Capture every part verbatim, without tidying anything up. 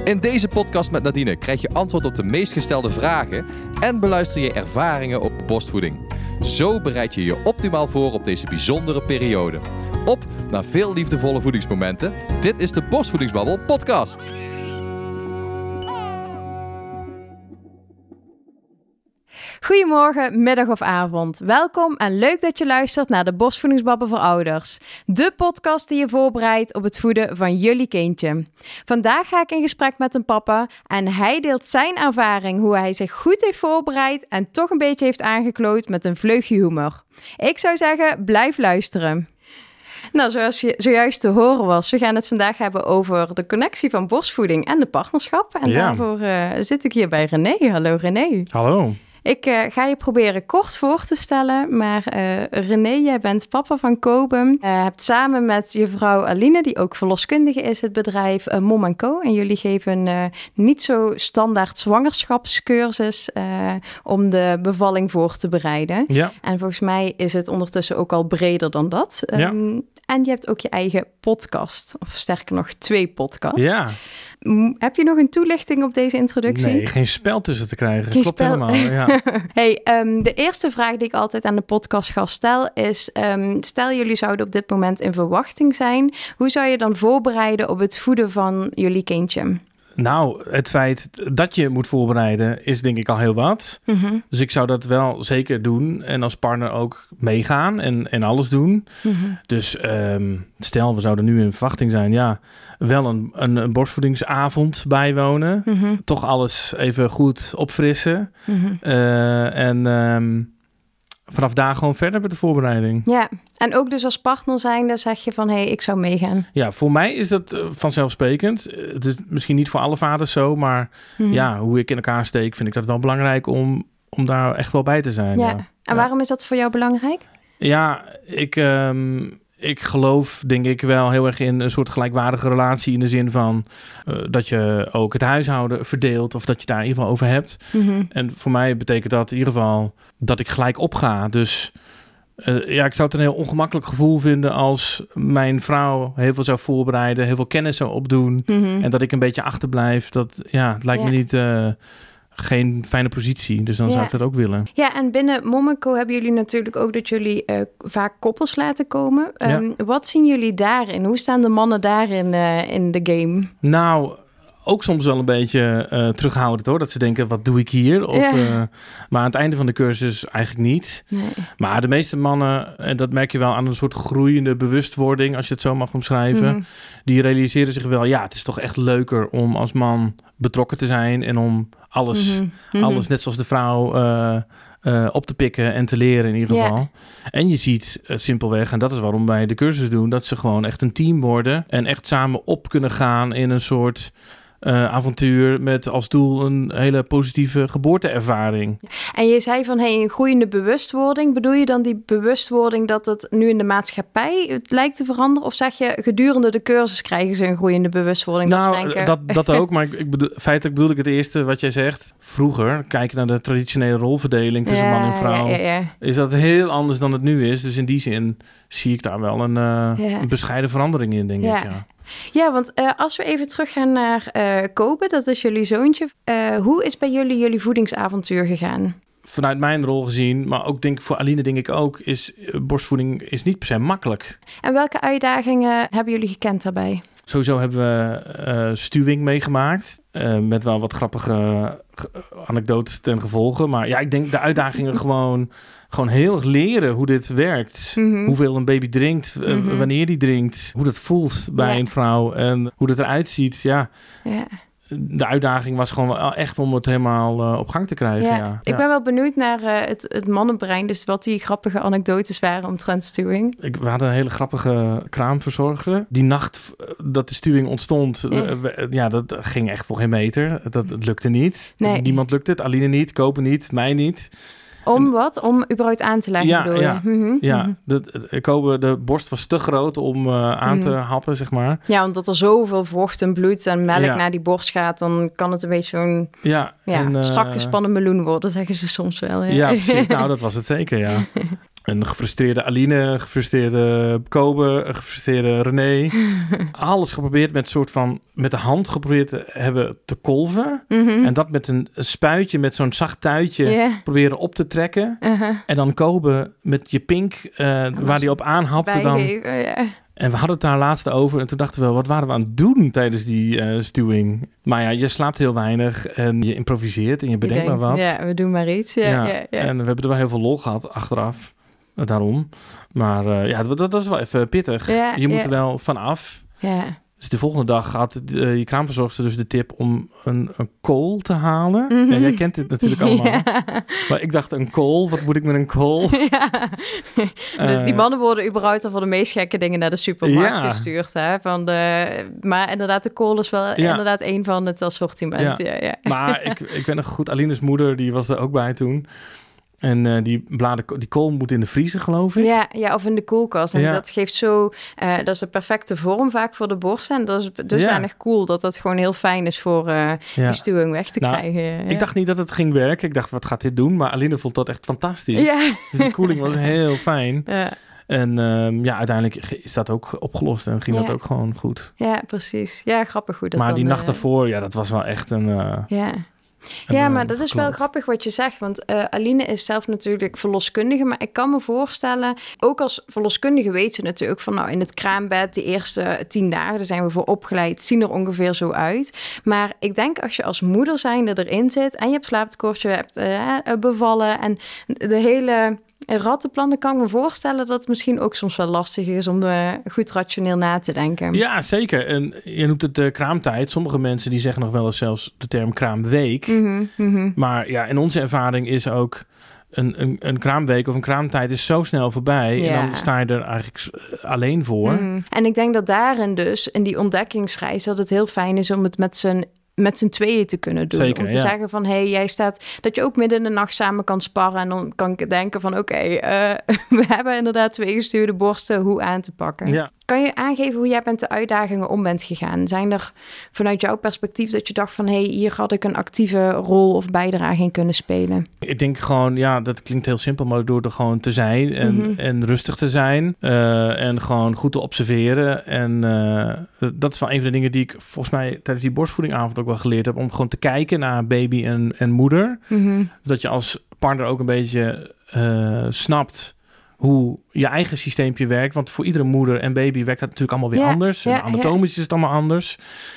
In deze podcast met Nadine krijg je antwoord op de meest gestelde vragen en beluister je ervaringen op borstvoeding. Zo bereid je je optimaal voor op deze bijzondere periode. Op naar veel liefdevolle voedingsmomenten. Dit is de Borstvoedingsbabbel podcast. Goedemorgen, middag of avond. Welkom en leuk dat je luistert naar de Borstvoedingsbabbel voor Ouders. De podcast die je voorbereidt op het voeden van jullie kindje. Vandaag ga ik in gesprek met een papa en hij deelt zijn ervaring hoe hij zich goed heeft voorbereid en toch een beetje heeft aangekloot met een vleugje humor. Ik zou zeggen, blijf luisteren. Nou, zoals je zojuist te horen was, we gaan het vandaag hebben over de connectie van borstvoeding en de partnerschap. En ja. daarvoor uh, zit ik hier bij René. Hallo René. Hallo. Ik uh, ga je proberen kort voor te stellen, maar uh, René, jij bent papa van Kobe. Uh, hebt samen met je vrouw Aline, die ook verloskundige is, het bedrijf uh, Mom en Co. En jullie geven uh, niet zo standaard zwangerschapscursus uh, om de bevalling voor te bereiden. Ja. En volgens mij is het ondertussen ook al breder dan dat. Um, ja. En je hebt ook je eigen podcast, of sterker nog twee podcasts. Ja. Heb je nog een toelichting op deze introductie? Nee, geen spel tussen te krijgen. Geen Klopt spel. helemaal, ja. Hey, um, de eerste vraag die ik altijd aan de podcastgast stel is... Um, stel jullie zouden op dit moment in verwachting zijn. Hoe zou je dan voorbereiden op het voeden van jullie kindje? Nou, het feit dat je moet voorbereiden is denk ik al heel wat. Mm-hmm. Dus ik zou dat wel zeker doen. En als partner ook meegaan en, en alles doen. Mm-hmm. Dus um, stel, we zouden nu in verwachting zijn. Ja, wel een, een, een borstvoedingsavond bijwonen. Mm-hmm. Toch alles even goed opfrissen. Mm-hmm. Uh, en... Um, vanaf daar gewoon verder met de voorbereiding. Ja, en ook dus als partner zijnde zeg je van... hé, hey, ik zou meegaan. Ja, voor mij is dat uh, vanzelfsprekend. Het is misschien niet voor alle vaders zo... maar mm-hmm. ja, hoe ik in elkaar steek... vind ik dat wel belangrijk om, om daar echt wel bij te zijn. Ja, ja. en ja. waarom is dat voor jou belangrijk? Ja, ik... Um, Ik geloof, denk ik, wel heel erg in een soort gelijkwaardige relatie... in de zin van uh, dat je ook het huishouden verdeelt... of dat je daar in ieder geval over hebt. Mm-hmm. En voor mij betekent dat in ieder geval dat ik gelijk opga. Dus uh, ja, ik zou het een heel ongemakkelijk gevoel vinden... als mijn vrouw heel veel zou voorbereiden... heel veel kennis zou opdoen... Mm-hmm. en dat ik een beetje achterblijf. Dat ja, het lijkt ja. me niet... Uh, geen fijne positie, dus dan ja. zou ik dat ook willen. Ja, en binnen Mom en Co hebben jullie natuurlijk ook dat jullie uh, vaak koppels laten komen. Um, ja. Wat zien jullie daarin? Hoe staan de mannen daarin uh, in de game? Nou, ook soms wel een beetje uh, terughoudend hoor. Dat ze denken, wat doe ik hier? Of, ja. uh, maar aan het einde van de cursus eigenlijk niet. Nee. Maar de meeste mannen, en dat merk je wel aan een soort groeiende bewustwording, als je het zo mag omschrijven, mm-hmm. die realiseren zich wel, ja, het is toch echt leuker om als man betrokken te zijn en om alles, mm-hmm. Mm-hmm. alles net zoals de vrouw uh, uh, op te pikken en te leren in ieder geval. Yeah. En je ziet uh, simpelweg, en dat is waarom wij de cursus doen, dat ze gewoon echt een team worden en echt samen op kunnen gaan in een soort uh, avontuur met als doel een hele positieve geboorteervaring. En je zei van, hey, een groeiende bewustwording. Bedoel je dan die bewustwording dat het nu in de maatschappij het lijkt te veranderen? Of zeg je, gedurende de cursus krijgen ze een groeiende bewustwording? Nou, dat, ze denken... dat, dat ook. Maar ik, ik bedoel, feitelijk bedoelde ik het eerste wat jij zegt. Vroeger, kijk naar de traditionele rolverdeling tussen ja, man en vrouw. Ja, ja, ja. Is dat heel anders dan het nu is. Dus in die zin zie ik daar wel een, uh, ja. een bescheiden verandering in, denk ja. ik. Ja. Ja, want uh, als we even teruggaan naar uh, Kobe, dat is jullie zoontje. Uh, hoe is bij jullie jullie voedingsavontuur gegaan? Vanuit mijn rol gezien, maar ook denk ik voor Aline denk ik ook, is uh, borstvoeding is niet per se makkelijk. En welke uitdagingen hebben jullie gekend daarbij? Sowieso hebben we uh, stuwing meegemaakt, uh, met wel wat grappige uh, anekdotes ten gevolge. Maar ja, ik denk de uitdagingen gewoon, gewoon heel erg leren hoe dit werkt. Mm-hmm. Hoeveel een baby drinkt, uh, mm-hmm. wanneer die drinkt, hoe dat voelt bij ja. een vrouw en hoe dat eruit ziet. Ja. ja. De uitdaging was gewoon wel echt om het helemaal uh, op gang te krijgen. Ja. Ja. Ik ben wel benieuwd naar uh, het, het mannenbrein. Dus wat die grappige anekdotes waren omtrent stuwing. Ik, we hadden een hele grappige kraamverzorger. Die nacht dat de stuwing ontstond, ja, uh, we, ja dat ging echt voor geen meter. Dat, dat lukte niet. Nee. Niemand lukte het. Aline niet, Kopen niet, mij niet. Om wat? Om überhaupt aan te leggen, ja, bedoel ja, je? Mm-hmm. Ja, de, de, de borst was te groot om uh, aan mm-hmm. te happen, zeg maar. Ja, omdat er zoveel vocht en bloed en melk ja. naar die borst gaat, dan kan het een beetje zo'n ja, ja, en, uh, strak gespannen meloen worden, zeggen ze soms wel. Ja, ja precies. Nou, dat was het zeker, ja. Een gefrustreerde Aline, gefrustreerde Kobe, een gefrustreerde René. Alles geprobeerd met soort van met de hand geprobeerd te hebben te kolven. Mm-hmm. En dat met een, een spuitje, met zo'n zacht tuitje Yeah. proberen op te trekken. Uh-huh. En dan Kobe met je pink, uh, waar die op aanhapte dan. Ja. En we hadden het daar laatst over. En toen dachten we, wat waren we aan het doen tijdens die uh, stuwing? Maar ja, je slaapt heel weinig en je improviseert en je bedenkt Je denkt, maar wat. Ja, we doen maar iets. Ja, Ja, ja, ja. En we hebben er wel heel veel lol gehad achteraf. Uh, daarom. Maar uh, ja, dat, dat is wel even pittig. Ja, je moet ja. er wel vanaf. Ja. Dus de volgende dag had uh, je kraamverzorgster dus de tip om een, een kool te halen. Mm-hmm. Ja, jij kent dit natuurlijk allemaal. Ja. Maar ik dacht, een kool? Wat moet ik met een kool? Ja. Dus Uh, die mannen worden überhaupt al voor de meest gekke dingen naar de supermarkt Ja. gestuurd. Hè? Van de, maar inderdaad, de kool is wel Ja. inderdaad een van het assortiment. Ja. Ja. Ja, ja. Maar ik, ik weet nog goed, Aline's moeder, die was er ook bij toen. En uh, die, bladen, die kool moet in de vriezer, geloof ik. Ja, ja, of in de koelkast. En Ja. dat geeft zo... Uh, dat is de perfecte vorm vaak voor de borst. En dat is dusdanig Ja. cool dat dat gewoon heel fijn is voor uh, Ja. die stuwing weg te Nou, krijgen. Ja. Ik dacht niet dat het ging werken. Ik dacht, wat gaat dit doen? Maar Aline vond dat echt fantastisch. Ja. Dus de koeling was heel fijn. Ja. En um, ja, uiteindelijk is dat ook opgelost en ging Ja. dat ook gewoon goed. Ja, precies. Ja, grappig hoe dat maar dan... die nacht uh, daarvoor, ja, dat was wel echt een... Uh, Ja. een, Ja, uh, maar dat is wel gekloot. grappig wat je zegt. Want uh, Aline is zelf natuurlijk verloskundige. Maar ik kan me voorstellen, ook als verloskundige weet ze natuurlijk van... nou, in het kraambed, de eerste tien dagen, daar zijn we voor opgeleid, zien er ongeveer zo uit. Maar ik denk als je als moeder zijnde erin zit en je hebt slaaptekort, je hebt uh, bevallen en de hele... rattenplan, dan kan ik me voorstellen dat het misschien ook soms wel lastig is om uh, goed rationeel na te denken. Ja, zeker. En je noemt het uh, kraamtijd. Sommige mensen die zeggen nog wel eens zelfs de term kraamweek. Mm-hmm, mm-hmm. Maar ja, in onze ervaring is ook een, een, een kraamweek of een kraamtijd is zo snel voorbij. Ja. En dan sta je er eigenlijk uh, alleen voor. Mm. En ik denk dat daarin dus, in die ontdekkingsreis, dat het heel fijn is om het met z'n met z'n tweeën te kunnen doen. Zeker, om te ja. zeggen van, hé, hey, jij staat... dat je ook midden in de nacht samen kan sparren. En dan kan ik denken van, oké, okay, uh, we hebben inderdaad twee gestuurde borsten, hoe aan te pakken. Ja. Kan je aangeven hoe jij met de uitdagingen om bent gegaan? Zijn er vanuit jouw perspectief dat je dacht van... hé, hey, hier had ik een actieve rol of bijdrage in kunnen spelen? Ik denk gewoon, ja, dat klinkt heel simpel... maar door er gewoon te zijn en, Mm-hmm. en rustig te zijn... Uh, en gewoon goed te observeren. En uh, dat is wel een van de dingen die ik volgens mij... tijdens die borstvoedingavond ook wel geleerd heb... om gewoon te kijken naar baby en, en moeder. Mm-hmm. Dat je als partner ook een beetje uh, snapt... hoe je eigen systeempje werkt. Want voor iedere moeder en baby werkt dat natuurlijk allemaal weer ja, anders. Ja, en anatomisch ja. is het allemaal anders.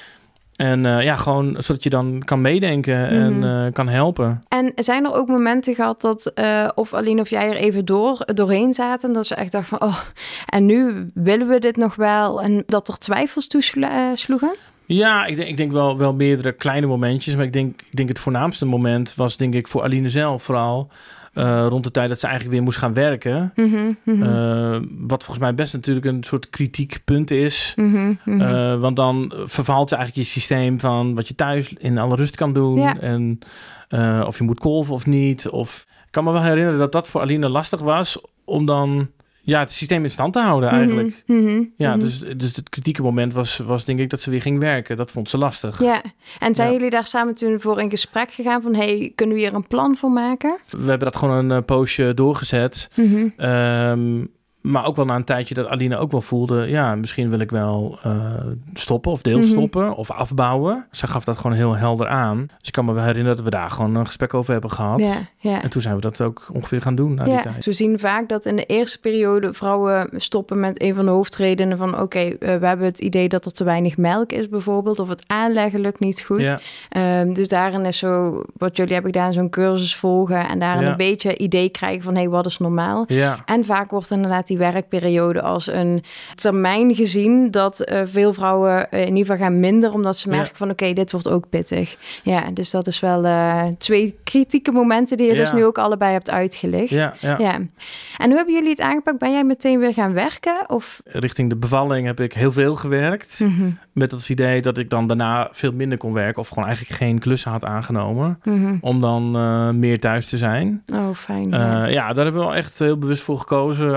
En uh, ja, gewoon zodat je dan kan meedenken mm-hmm. en uh, kan helpen. En zijn er ook momenten gehad dat uh, of Aline of jij er even door, doorheen zaten... dat ze echt dachten van, oh, en nu willen we dit nog wel... en dat er twijfels toesloegen? Ja, ik denk, ik denk wel, wel meerdere kleine momentjes. Maar ik denk, ik denk het voornaamste moment was denk ik voor Aline zelf vooral... Uh, rond de tijd dat ze eigenlijk weer moest gaan werken. Mm-hmm, mm-hmm. Uh, wat volgens mij best natuurlijk een soort kritiek punt is. Mm-hmm, mm-hmm. Uh, want dan vervalt je eigenlijk je systeem van wat je thuis in alle rust kan doen. Ja. En uh, of je moet kolven of niet. Of... Ik kan me wel herinneren dat dat voor Aline lastig was om dan... Ja, het systeem in stand te houden eigenlijk. Mm-hmm, ja, mm-hmm. dus, dus het kritieke moment was, was denk ik dat ze weer ging werken. Dat vond ze lastig. Ja, en zijn ja. jullie daar samen toen voor in gesprek gegaan van... hey, kunnen we hier een plan voor maken? We hebben dat gewoon een uh, poosje doorgezet. Mm-hmm. Um, maar ook wel na een tijdje dat Aline ook wel voelde... ja, misschien wil ik wel uh, stoppen of deels mm-hmm. stoppen of afbouwen. Ze gaf dat gewoon heel helder aan. Dus ik kan me wel herinneren dat we daar gewoon een gesprek over hebben gehad. Ja, ja. En toen zijn we dat ook ongeveer gaan doen na ja, die tijd. We zien vaak dat in de eerste periode vrouwen stoppen met een van de hoofdredenen van... oké, okay, uh, we hebben het idee dat er te weinig melk is bijvoorbeeld... of het aanleggen lukt niet goed. Ja. Um, dus daarin is zo, wat jullie hebben gedaan, zo'n cursus volgen... en daarin ja. een beetje idee krijgen van, hé, hey, wat is normaal? Ja. En vaak wordt inderdaad die werkperiode als een termijn gezien... dat uh, veel vrouwen uh, in ieder geval gaan minder... omdat ze merken ja. van, oké, okay, dit wordt ook pittig. Ja, dus dat is wel uh, twee kritieke momenten... die je ja. dus nu ook allebei hebt uitgelicht. Ja, ja. ja. En hoe hebben jullie het aangepakt? Ben jij meteen weer gaan werken? Of? Richting de bevalling heb ik heel veel gewerkt... Mm-hmm. met het idee dat ik dan daarna veel minder kon werken... of gewoon eigenlijk geen klussen had aangenomen... Mm-hmm. om dan uh, meer thuis te zijn. Oh, fijn. Uh, ja. ja, daar hebben we wel echt heel bewust voor gekozen. Aan de,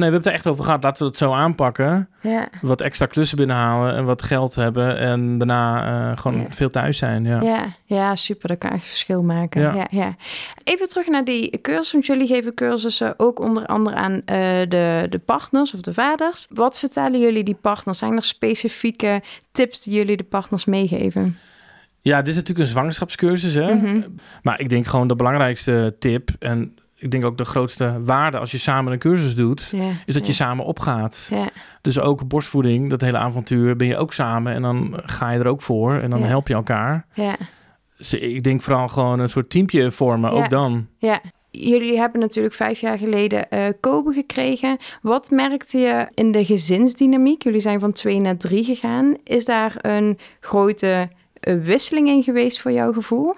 we hebben het er echt over gehad. Laten we het zo aanpakken. Ja. Wat extra klussen binnenhalen en wat geld hebben. En daarna uh, gewoon ja. veel thuis zijn. Ja. Ja, ja, super. Dat kan echt verschil maken. Ja. Ja. Ja, ja. Even terug naar die cursus. Want jullie geven cursussen ook onder andere aan uh, de, de partners of de vaders. Wat vertellen jullie die partners? Zijn er specifieke tips die jullie de partners meegeven? Ja, dit is natuurlijk een zwangerschapscursus. Hè? Mm-hmm. Maar ik denk gewoon de belangrijkste tip... en ik denk ook de grootste waarde als je samen een cursus doet... Ja, is dat ja. je samen opgaat. Ja. Dus ook borstvoeding, dat hele avontuur... ben je ook samen en dan ga je er ook voor... en dan ja. help je elkaar. Ja. Dus ik denk vooral gewoon een soort teampje vormen, ja. ook dan. Ja. Jullie hebben natuurlijk vijf jaar geleden uh, Kobe gekregen. Wat merkte je in de gezinsdynamiek? Jullie zijn van twee naar drie gegaan. Is daar een grote uh, wisseling in geweest voor jouw gevoel?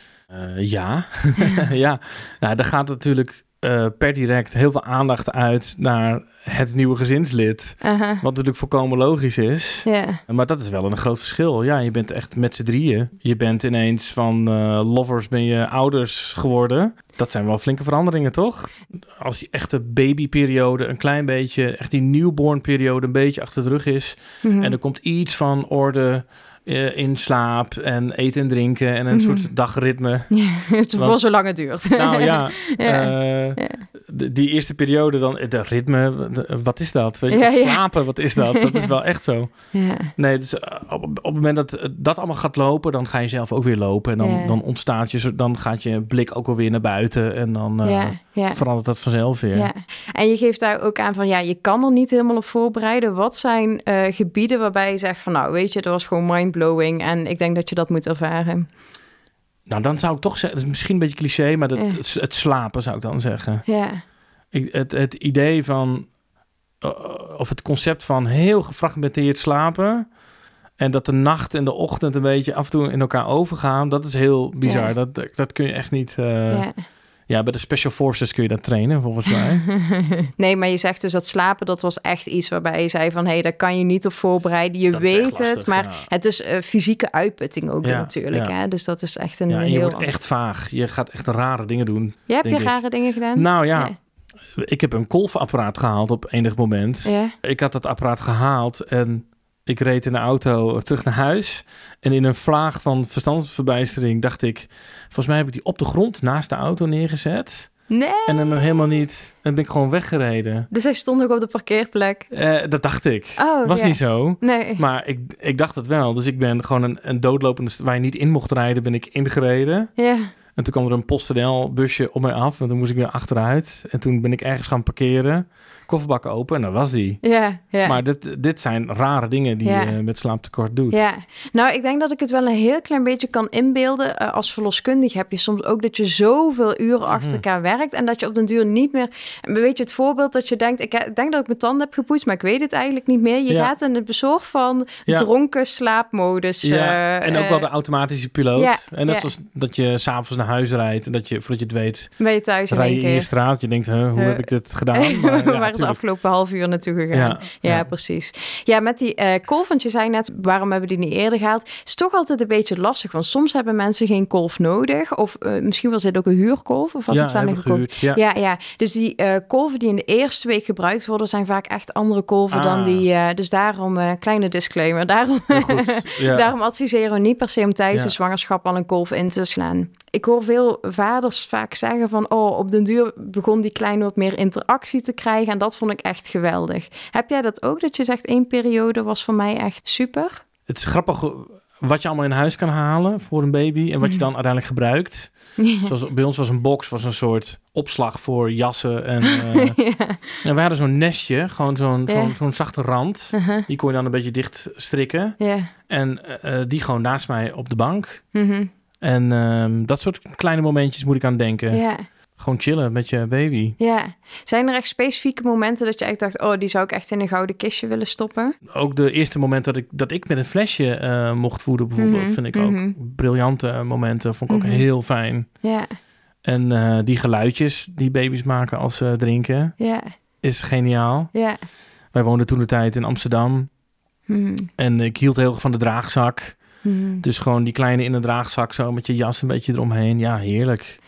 Uh, ja, ja. Nou, daar gaat natuurlijk uh, per direct heel veel aandacht uit naar het nieuwe gezinslid. Uh-huh. Wat natuurlijk volkomen logisch is. Yeah. Maar dat is wel een groot verschil. Ja, je bent echt met z'n drieën. Je bent ineens van uh, lovers ben je ouders geworden. Dat zijn wel flinke veranderingen, toch? Als die echte babyperiode een klein beetje, echt die newborn periode een beetje achter de rug is. Mm-hmm. En er komt iets van orde... Uh, in slaap en eten en drinken en een mm-hmm. soort dagritme. Ja, het is wel zo lang het duurt. Nou ja, ja. Uh, ja. De, die eerste periode dan, de ritme, de, wat is dat? Weet je, ja, ja. Slapen, wat is dat? Dat is wel echt zo. Ja. Nee, dus uh, op, op het moment dat dat allemaal gaat lopen, dan ga je zelf ook weer lopen. En dan, ja. dan ontstaat je, dan gaat je blik ook wel weer naar buiten. En dan uh, ja, ja. verandert dat vanzelf weer. Ja. En je geeft daar ook aan van, ja, je kan er niet helemaal op voorbereiden. Wat zijn uh, gebieden waarbij je zegt van, nou, weet je, dat was gewoon mindblowing. En ik denk dat je dat moet ervaren. Nou, dan zou ik toch zeggen, dat is misschien een beetje cliché, maar dat, ja. het, het slapen zou ik dan zeggen. Ja. Ik, het, het idee van, uh, of het concept van heel gefragmenteerd slapen... en dat de nacht en de ochtend een beetje af en toe in elkaar overgaan... dat is heel bizar. Ja. Dat, dat kun je echt niet... Uh, ja. ja, bij de Special Forces kun je dat trainen, volgens mij. Nee, maar je zegt dus dat slapen, dat was echt iets waarbij je zei van... hé, hey, daar kan je niet op voorbereiden. Je dat weet lastig, het, maar ja. het is uh, fysieke uitputting ook ja, natuurlijk. Ja. Hè? Dus dat is echt een ja, en heel... je wordt echt vaag. Je gaat echt rare dingen doen. Ja, heb je ik. rare dingen gedaan? Nou ja... ja. Ik heb een kolfapparaat gehaald op enig moment. Ja. Ik had dat apparaat gehaald en ik reed in de auto terug naar huis. En in een vlaag van verstandsverbijstering dacht ik... volgens mij heb ik die op de grond naast de auto neergezet. Nee. En hem helemaal niet... En ben ik gewoon weggereden. Dus hij stond ook op de parkeerplek? Uh, dat dacht ik. Oh, Was ja. niet zo. Nee. Maar ik, ik dacht het wel. Dus ik ben gewoon een, een doodlopende... waar je niet in mocht rijden, ben ik ingereden. Ja. En toen kwam er een PostNL-busje op mij af. En toen moest ik weer achteruit. En toen ben ik ergens gaan parkeren. Kofferbak open en dat was die. Ja, ja. Maar dit, dit zijn rare dingen die ja. je met slaaptekort doet. Ja, nou ik denk dat ik het wel een heel klein beetje kan inbeelden. Uh, als verloskundige heb je soms ook dat je zoveel uren mm-hmm. achter elkaar werkt. En dat je op den duur niet meer... Weet je, het voorbeeld dat je denkt... Ik denk dat ik mijn tanden heb gepoetst, maar ik weet het eigenlijk niet meer. Je ja. gaat in een soort van ja. dronken slaapmodus. Ja, uh, en ook wel de automatische piloot. Ja, en net ja. zoals dat je s'avonds naar huis rijdt. En dat je, voordat je het weet... Ben je thuis in rij één je keer. in je straat. Je denkt, huh, hoe uh, heb ik dit gedaan? Maar, ja, waar is de afgelopen half uur naartoe gegaan? Ja, ja, ja. precies. Ja, met die uh, kolf, want je zei net, waarom hebben die niet eerder gehaald? Is toch altijd een beetje lastig, want soms hebben mensen geen kolf nodig. Of uh, misschien was dit ook een huurkolf, of was ja, het wel een gekocht? Ja. ja, ja. Dus die uh, kolven die in de eerste week gebruikt worden, zijn vaak echt andere kolven ah. dan die. Uh, dus daarom, uh, kleine disclaimer, daarom, ja. daarom adviseren we niet per se om tijdens ja. de zwangerschap al een kolf in te slaan. Ik hoor veel vaders vaak zeggen van, oh, op den duur begon die kleine wat meer interactie te krijgen en dat vond ik echt geweldig. Heb jij dat ook, dat je zegt één periode was voor mij echt super? Het is grappig wat je allemaal in huis kan halen voor een baby en wat je dan uiteindelijk gebruikt. Ja. Zoals bij ons was een box, was een soort opslag voor jassen. En, uh, ja. en we hadden zo'n nestje, gewoon zo'n, ja. zo'n, zo'n zachte rand. Uh-huh. Die kon je dan een beetje dicht strikken. Ja. En uh, die gewoon naast mij op de bank. Mm-hmm. En um, dat soort kleine momentjes moet ik aan denken. Ja. Gewoon chillen met je baby. Ja. Zijn er echt specifieke momenten dat je echt dacht... oh, die zou ik echt in een gouden kistje willen stoppen? Ook de eerste moment dat ik, dat ik met een flesje uh, mocht voeden bijvoorbeeld... Mm-hmm. vind ik mm-hmm. ook briljante momenten. Vond ik mm-hmm. ook heel fijn. Ja. En uh, die geluidjes die baby's maken als ze drinken... Ja. is geniaal. Ja. Wij woonden toen de tijd in Amsterdam. Mm-hmm. En ik hield heel erg van de draagzak... Mm. Dus gewoon die kleine in een draagzak zo met je jas een beetje eromheen. Ja, heerlijk.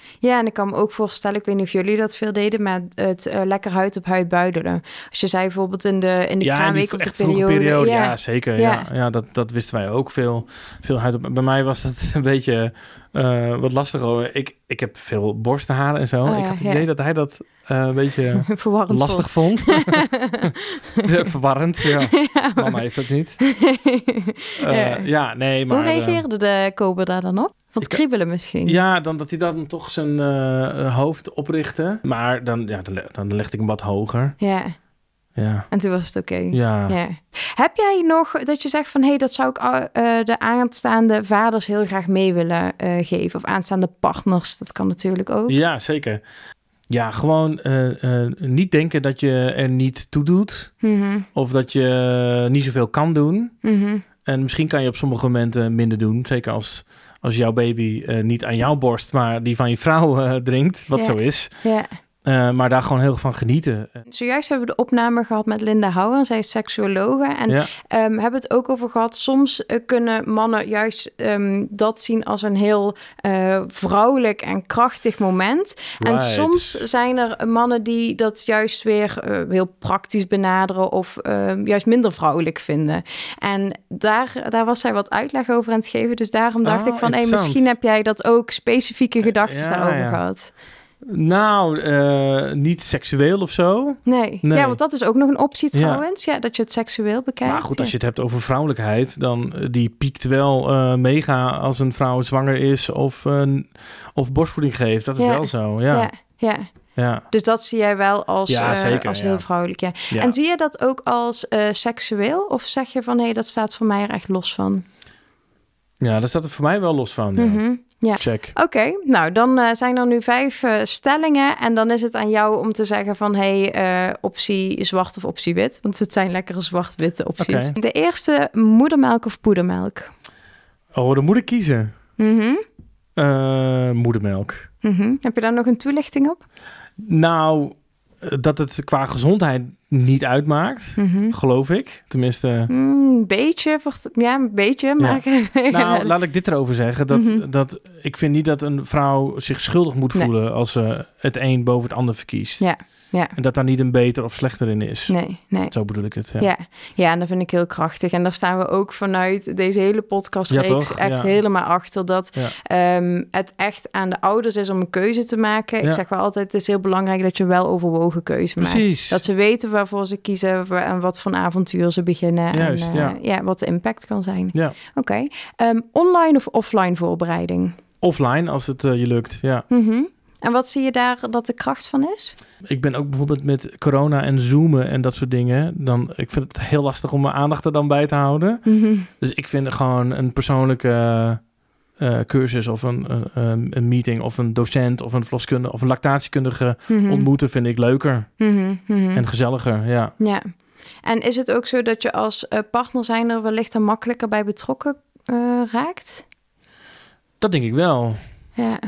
Ja, en ik kan me ook voorstellen, ik weet niet of jullie dat veel deden, maar het uh, lekker huid op huid buidelen. Als je zei bijvoorbeeld in de, in de ja, kraamweek die op de echt vroege periode. periode. Ja, ja zeker. Ja. Ja. Ja, dat, dat wisten wij ook veel, veel huid op. Bij mij was het een beetje uh, wat lastiger. Ik, ik heb veel borstenharen en zo. Oh, ik had het ja. idee dat hij dat uh, een beetje verwarrend lastig vond. ja, verwarrend, ja. ja. Mama heeft dat niet. uh, ja. ja, nee, maar... Hoe reageerde uh, de Kober daar dan op? Van het kriebelen misschien? Ja, dan dat hij dan toch zijn uh, hoofd oprichtte. Maar dan, ja, dan, dan legde ik hem wat hoger. Ja. Ja. En toen was het oké. Okay. Ja. ja. Heb jij nog dat je zegt van... hé, hey, dat zou ik uh, de aanstaande vaders heel graag mee willen uh, geven? Of aanstaande partners, dat kan natuurlijk ook. Ja, zeker. Ja, gewoon uh, uh, niet denken dat je er niet toe doet. Mm-hmm. Of dat je uh, niet zoveel kan doen. Mm-hmm. En misschien kan je op sommige momenten minder doen. Zeker als, als jouw baby uh, niet aan jouw borst, maar die van je vrouw uh, drinkt. Wat ja. zo is. Ja. Uh, maar daar gewoon heel veel van genieten. Zojuist hebben we de opname gehad met Linda Houwer. Zij is seksuologe. En ja. um, hebben het ook over gehad. Soms uh, kunnen mannen juist um, dat zien als een heel uh, vrouwelijk en krachtig moment. Right. En soms zijn er mannen die dat juist weer uh, heel praktisch benaderen. Of uh, juist minder vrouwelijk vinden. En daar, daar was zij wat uitleg over aan het geven. Dus daarom dacht oh, ik van... Hey, misschien heb jij dat ook specifieke gedachten ja, daarover ja. gehad. Nou, uh, niet seksueel of zo. Nee. nee, ja, want dat is ook nog een optie trouwens. Ja, ja dat je het seksueel bekijkt. Maar goed, ja. als je het hebt over vrouwelijkheid, dan uh, die piekt wel uh, mega als een vrouw zwanger is of, uh, of borstvoeding geeft. Dat is ja. wel zo, ja. Ja, ja. Ja. Dus dat zie jij wel als, ja, zeker, uh, als ja. heel vrouwelijk. Ja. Ja. En zie je dat ook als uh, seksueel? Of zeg je van, hé, hey, dat staat voor mij er echt los van? Ja, dat staat er voor mij wel los van, ja. Mm-hmm. Ja. Check. Oké, okay, nou dan uh, zijn er nu vijf uh, stellingen en dan is het aan jou om te zeggen van hé, hey, uh, optie zwart of optie wit, want het zijn lekkere zwart-witte opties. Okay. De eerste, moedermelk of poedermelk? Oh, dan moet ik kiezen. Mm-hmm. Uh, moedermelk. Mm-hmm. Heb je daar nog een toelichting op? Nou, dat het qua gezondheid niet uitmaakt, mm-hmm. geloof ik. Tenminste... Een mm, beetje, ja, een beetje. Maar... Ja. Nou, laat ik dit erover zeggen. Dat, mm-hmm. dat, ik vind niet dat een vrouw zich schuldig moet nee. voelen als ze het een boven het ander verkiest. Ja. Ja. En dat daar niet een beter of slechter in is. Nee, nee. Zo bedoel ik het, ja. Ja, ja, en dat vind ik heel krachtig. En daar staan we ook vanuit deze hele podcastreeks ja, echt ja. helemaal achter. Dat ja. um, het echt aan de ouders is om een keuze te maken. Ja. Ik zeg wel altijd, het is heel belangrijk dat je wel overwogen keuze maakt. Precies. Dat ze weten waarvoor ze kiezen en wat voor avontuur ze beginnen. Juist, en uh, ja. ja, wat de impact kan zijn. Ja. Oké. Okay. Um, online of offline voorbereiding? Offline, als het uh, je lukt, ja. Mm-hmm. En wat zie je daar dat de kracht van is? Ik ben ook bijvoorbeeld met corona en zoomen en dat soort dingen. Dan, ik vind het heel lastig om mijn aandacht er dan bij te houden. Mm-hmm. Dus ik vind gewoon een persoonlijke uh, cursus of een, uh, een meeting of een docent of een verloskundige of een lactatiekundige mm-hmm. ontmoeten vind ik leuker mm-hmm. Mm-hmm. en gezelliger, ja. Ja. En is het ook zo dat je als uh, partner zijn er wellicht er makkelijker bij betrokken uh, raakt? Dat denk ik wel. Ja.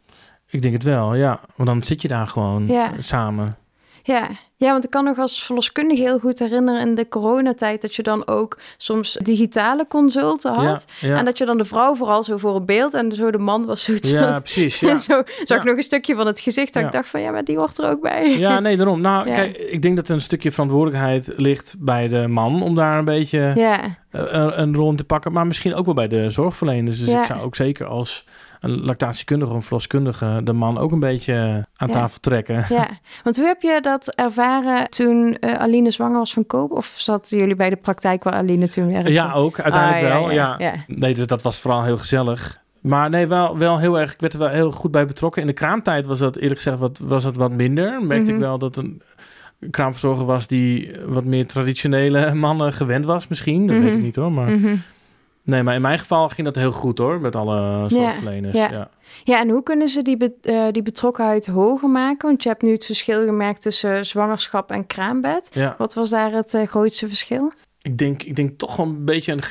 Ik denk het wel, ja. Want dan zit je daar gewoon ja. samen. Ja. ja, want ik kan nog als verloskundige heel goed herinneren in de coronatijd dat je dan ook soms digitale consulten had. Ja, ja. En dat je dan de vrouw vooral zo voor het beeld en zo de man was zo terug. Ja, precies. Ja. En zo zag ik ja. nog een stukje van het gezicht dat ja. ik dacht van ja, maar die hoort er ook bij. Ja, nee, daarom. Nou, ja. kijk, ik denk dat er een stukje verantwoordelijkheid ligt bij de man om daar een beetje ja. een, een rol in te pakken. Maar misschien ook wel bij de zorgverleners. Dus ja. ik zou ook zeker als een lactatiekundige of een verloskundige de man ook een beetje aan ja. tafel trekken. Ja, want hoe heb je dat ervaren toen uh, Aline zwanger was van Koop? Of zaten jullie bij de praktijk waar Aline toen werkte? Ja, ook. Uiteindelijk ah, wel. Ja, ja, ja. Ja. Nee, dat was vooral heel gezellig. Maar nee, wel, wel heel erg. Ik werd er wel heel goed bij betrokken. In de kraamtijd was dat eerlijk gezegd wat, was dat wat minder. Merkte mm-hmm. ik wel dat een kraamverzorger was die wat meer traditionele mannen gewend was misschien. Dat mm-hmm. weet ik niet hoor, maar... Mm-hmm. Nee, maar in mijn geval ging dat heel goed hoor, met alle zorgverleners. Ja, ja. Ja. ja, en hoe kunnen ze die, be- uh, die betrokkenheid hoger maken? Want je hebt nu het verschil gemerkt tussen zwangerschap en kraambed. Ja. Wat was daar het uh, grootste verschil? Ik denk, ik denk toch wel een beetje een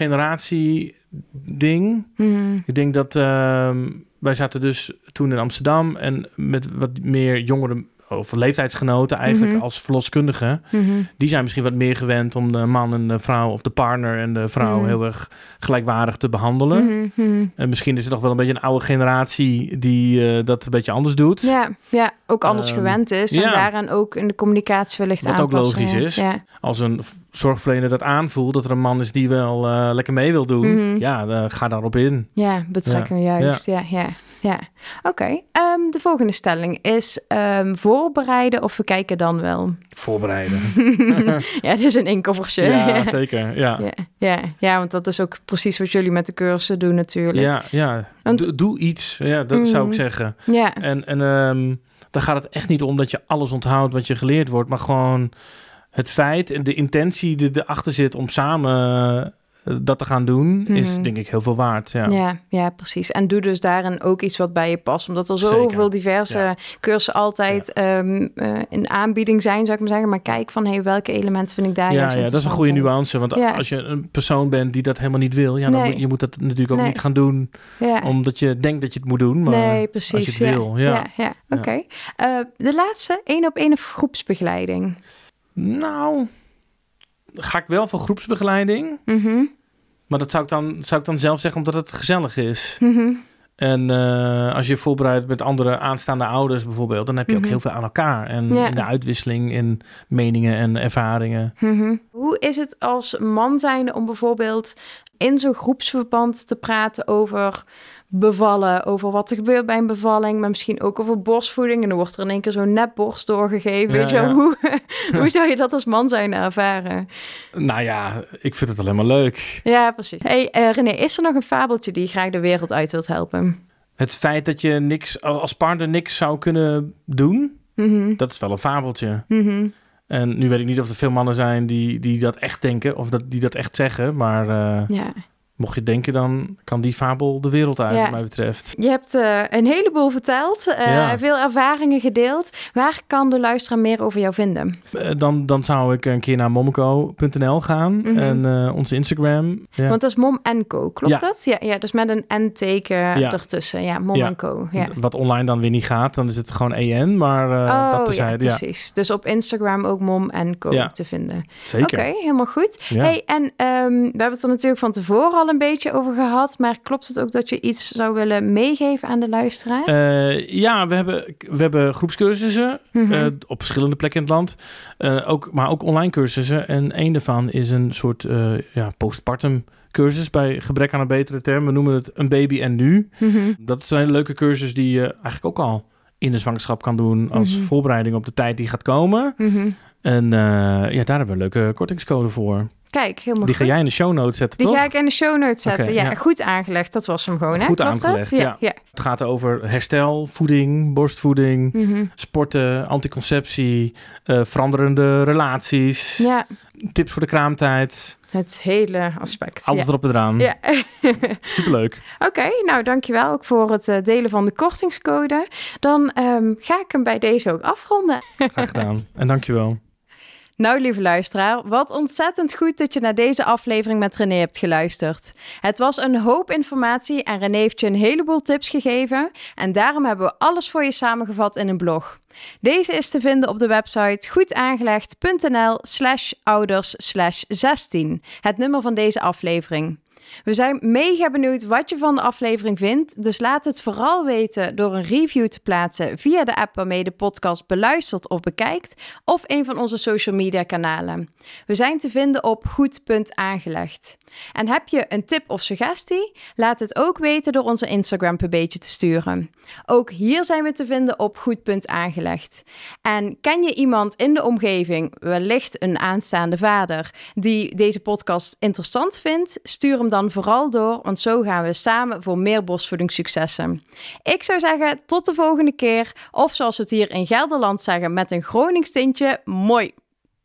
generatieding. Hmm. Ik denk dat uh, wij zaten dus toen in Amsterdam en met wat meer jongere of leeftijdsgenoten eigenlijk Mm-hmm. als verloskundige. Mm-hmm. Die zijn misschien wat meer gewend om de man en de vrouw of de partner en de vrouw Mm-hmm. heel erg gelijkwaardig te behandelen. Mm-hmm. En misschien is er nog wel een beetje een oude generatie die uh, dat een beetje anders doet. Ja, ja, ook anders Um, gewend is. En ja. daaraan ook in de communicatie wellicht Wat ook aanpassen. logisch ja. is. Ja. Als een zorgverlener dat aanvoelt, dat er een man is die wel uh, lekker mee wil doen. Mm-hmm. Ja, uh, ga daarop in. Ja, betrek hem Ja. juist. Ja, ja, ja. Oké, okay. um, de volgende stelling is um, voorbereiden of we kijken dan wel? Voorbereiden. Ja, het is een inkoppertje. Ja, zeker. Ja. Ja, ja, ja, want dat is ook precies wat jullie met de cursussen doen natuurlijk. Ja, ja. Want... Doe, doe iets. Ja, dat mm. zou ik zeggen. Ja. En, en um, dan gaat het echt niet om dat je alles onthoudt wat je geleerd wordt, maar gewoon het feit en de intentie die erachter zit om samen uh, dat te gaan doen, mm-hmm. is denk ik heel veel waard. Ja. Ja, ja, precies. En doe dus daarin ook iets wat bij je past. Omdat er zoveel Zeker. diverse ja. cursussen altijd ja. um, uh, in aanbieding zijn, zou ik maar zeggen. Maar kijk van, hey, welke elementen vind ik daar Ja, ja dat is een goede nuance. Want ja. als je een persoon bent die dat helemaal niet wil, ja, dan nee. moet, je moet dat natuurlijk ook nee. niet gaan doen. Ja. Omdat je denkt dat je het moet doen. Maar nee, precies. als je het ja. wil. Ja, ja, ja. Oké. Okay. Uh, de laatste, één op één of groepsbegeleiding? Nou, ga ik wel voor groepsbegeleiding. Mm-hmm. Maar dat zou ik, dan, zou ik dan zelf zeggen omdat het gezellig is. Mm-hmm. En uh, als je voorbereidt met andere aanstaande ouders bijvoorbeeld, dan heb je mm-hmm. ook heel veel aan elkaar. En ja. in de uitwisseling in meningen en ervaringen. Mm-hmm. Hoe is het als man zijnde om bijvoorbeeld in zo'n groepsverband te praten over bevallen, over wat er gebeurt bij een bevalling, maar misschien ook over borstvoeding. En dan wordt er in één keer zo'n nepborst doorgegeven. Ja, weet je ja. hoe, hoe zou je dat als man zijn ervaren? Nou ja, ik vind het alleen maar leuk. Ja, precies. Hey, uh, René, is er nog een fabeltje die je graag de wereld uit wilt helpen? Het feit dat je niks als partner niks zou kunnen doen, mm-hmm. dat is wel een fabeltje. Mm-hmm. En nu weet ik niet of er veel mannen zijn die, die dat echt denken of dat, die dat echt zeggen, maar uh, ja. mocht je denken, dan kan die fabel de wereld uit, ja. wat mij betreft. Je hebt uh, een heleboel verteld, uh, ja. veel ervaringen gedeeld. Waar kan de luisteraar meer over jou vinden? Uh, dan, dan zou ik een keer naar momco punt n l gaan mm-hmm. en uh, onze Instagram. Ja. Want dat is Mom en Co, klopt ja. dat? Ja, ja, dus met een N-teken ja. ertussen. Ja, Mom ja. en Co. Ja. Wat online dan weer niet gaat, dan is het gewoon E N, maar uh, oh, dat terzijde. Ja, precies. Ja. Dus op Instagram ook Mom en Co ja. te vinden. Zeker. Oké, okay, helemaal goed. Ja. Hey, en um, we hebben het er natuurlijk van tevoren al een beetje over gehad, maar klopt het ook dat je iets zou willen meegeven aan de luisteraar? Uh, ja, we hebben, we hebben groepscursussen mm-hmm. uh, op verschillende plekken in het land, uh, ook, maar ook online cursussen. En één daarvan is een soort uh, ja, postpartum cursus bij gebrek aan een betere term. We noemen het een baby en nu. Mm-hmm. Dat is een hele leuke cursus die je eigenlijk ook al in de zwangerschap kan doen als mm-hmm. voorbereiding op de tijd die gaat komen. Mm-hmm. En uh, ja, daar hebben we een leuke kortingscode voor. Kijk, helemaal Die goed. ga jij in de show notes zetten, Die toch? ga ik in de show notes zetten. Okay, ja, ja, goed aangelegd. Dat was hem gewoon, hè? Goed Klopt aangelegd, dat? ja. Ja, ja. Het gaat over herstel, voeding, borstvoeding, mm-hmm. sporten, anticonceptie, uh, veranderende relaties, ja. tips voor de kraamtijd. Het hele aspect. Alles ja. erop en eraan. Ja. Superleuk. Oké, okay, nou dankjewel ook voor het uh, delen van de kortingscode. Dan um, ga ik hem bij deze ook afronden. Graag gedaan. En dankjewel. Nou, lieve luisteraar, wat ontzettend goed dat je naar deze aflevering met René hebt geluisterd. Het was een hoop informatie en René heeft je een heleboel tips gegeven. En daarom hebben we alles voor je samengevat in een blog. Deze is te vinden op de website goedaangelegd.nl slash ouders slash zestien, het nummer van deze aflevering. We zijn mega benieuwd wat je van de aflevering vindt, dus laat het vooral weten door een review te plaatsen via de app waarmee de podcast beluistert of bekijkt, of een van onze social media kanalen. We zijn te vinden op goed punt aangelegd. En heb je een tip of suggestie? Laat het ook weten door onze Instagram pb'tje te sturen. Ook hier zijn we te vinden op goed punt aangelegd. En ken je iemand in de omgeving, wellicht een aanstaande vader, die deze podcast interessant vindt? Stuur hem dan vooral door, want zo gaan we samen voor meer borstvoedingssuccessen. Ik zou zeggen, tot de volgende keer. Of zoals we het hier in Gelderland zeggen, met een Gronings tintje, mooi!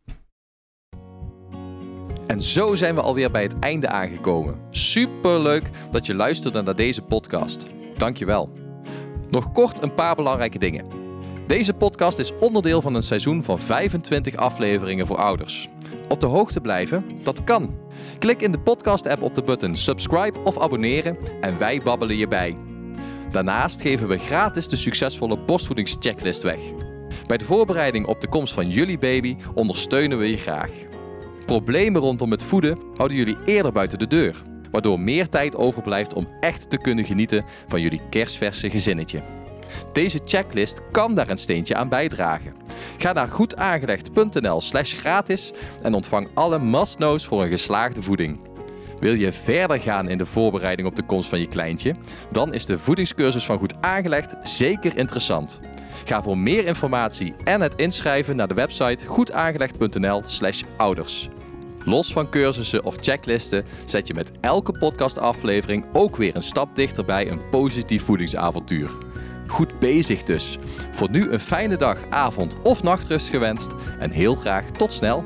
En zo zijn we alweer bij het einde aangekomen. Superleuk dat je luisterde naar deze podcast. Dankjewel. Nog kort een paar belangrijke dingen. Deze podcast is onderdeel van een seizoen van vijfentwintig afleveringen voor ouders. Op de hoogte blijven? Dat kan. Klik in de podcast-app op de button subscribe of abonneren en wij babbelen je bij. Daarnaast geven we gratis de succesvolle borstvoedingschecklist weg. Bij de voorbereiding op de komst van jullie baby ondersteunen we je graag. Problemen rondom het voeden houden jullie eerder buiten de deur, waardoor meer tijd overblijft om echt te kunnen genieten van jullie kerstverse gezinnetje. Deze checklist kan daar een steentje aan bijdragen. Ga naar goedaangelegd.nl slash gratis en ontvang alle must-knows voor een geslaagde voeding. Wil je verder gaan in de voorbereiding op de komst van je kleintje? Dan is de voedingscursus van Goed Aangelegd zeker interessant. Ga voor meer informatie en het inschrijven naar de website goedaangelegd.nl slash ouders. Los van cursussen of checklisten zet je met elke podcastaflevering ook weer een stap dichter bij een positief voedingsavontuur. Goed bezig dus. Voor nu een fijne dag, avond of nachtrust gewenst en heel graag tot snel.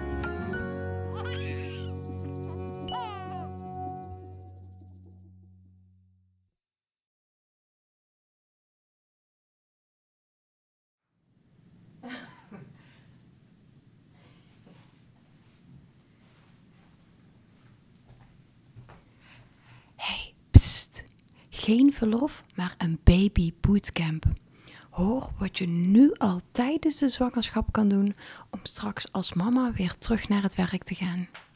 Hey, pst. Geen verlof, maar een baby bootcamp. Hoor wat je nu al tijdens de zwangerschap kan doen om straks als mama weer terug naar het werk te gaan.